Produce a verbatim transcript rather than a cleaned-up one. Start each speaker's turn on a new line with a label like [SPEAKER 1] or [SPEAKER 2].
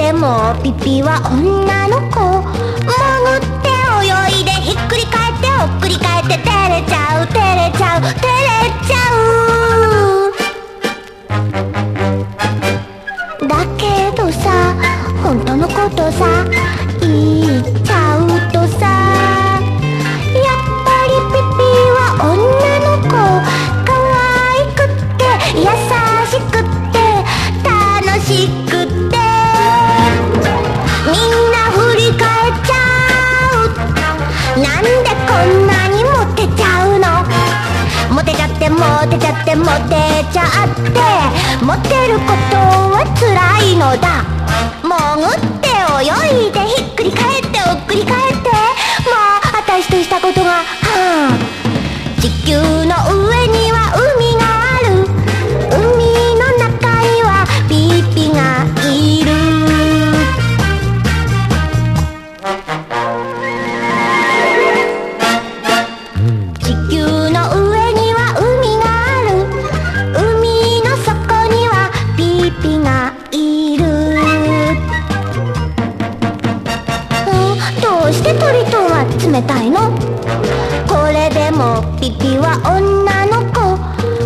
[SPEAKER 1] でもピピは女の子。潜って泳いでひっくり返ってほっくり返って照れちゃう照れちゃう照れちゃう。だけどさ、本当のことさ言っちゃうとさ、やっぱりピピは女の子。可愛くって優しくって楽しくって、みんな振り返っちゃう。なんでこんなにモテちゃうの。モテちゃってモテちゃってモテちゃって、モテることは辛いのだ。潜って泳いでひっくり返っておっくり返って、もう私としたことが、はあ、地球の上には海がある。海の中にはピピがいる。地球の上には海がある。海の底にはピピがいる。どうして鳥とは冷たいの。これでもピピは女の子。